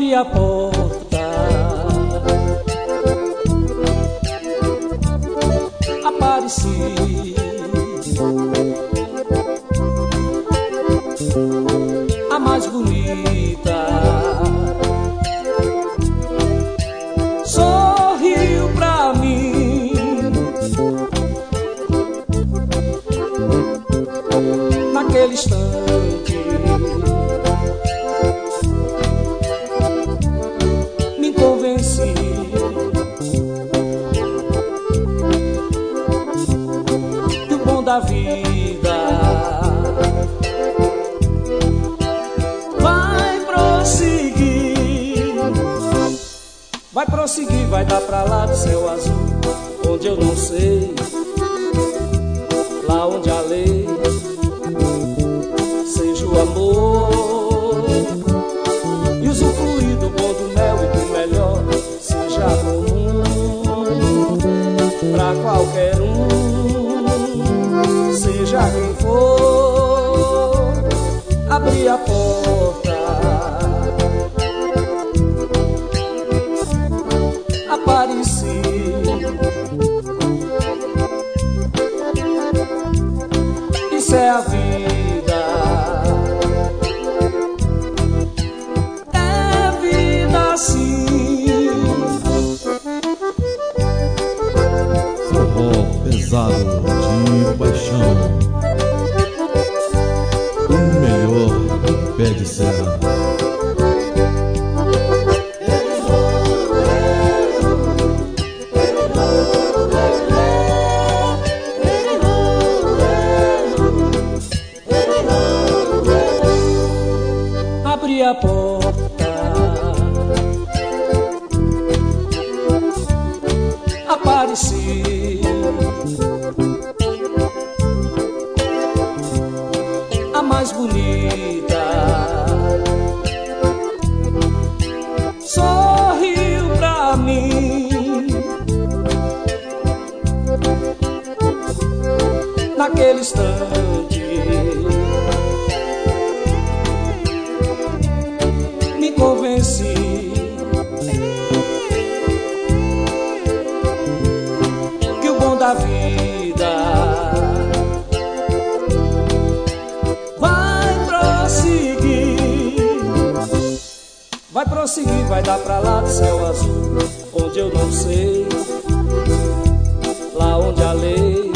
abri a porta, apareci, a mais bonita, sorriu pra mim. Naquele instante me convenci que o bom da vida vai prosseguir, vai dar pra lá do céu azul, onde eu não sei, lá onde a lei seja o amor, e usufruir do bom do mel e do melhor seja comum pra qualquer um, seja quem for. Abri a porta, apareci, isso é a vida, é vida assim. Forró pesado de paixão, o melhor pé de serra. Abri a porta, apareci, a mais bonita, sorriu pra mim. Naquele instante me convenci que o bom da vida vai prosseguir, vai dar pra lá do céu azul, onde eu não sei, lá onde a lei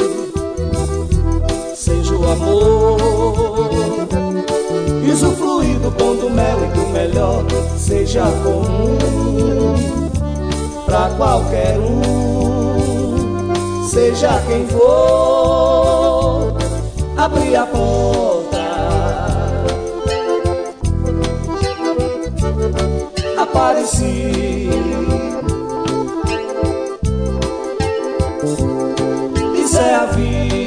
seja o amor, e usufruir do bom do mel e do melhor seja comum pra qualquer um, seja quem for. Abri a porta, apareci, isso é a vida,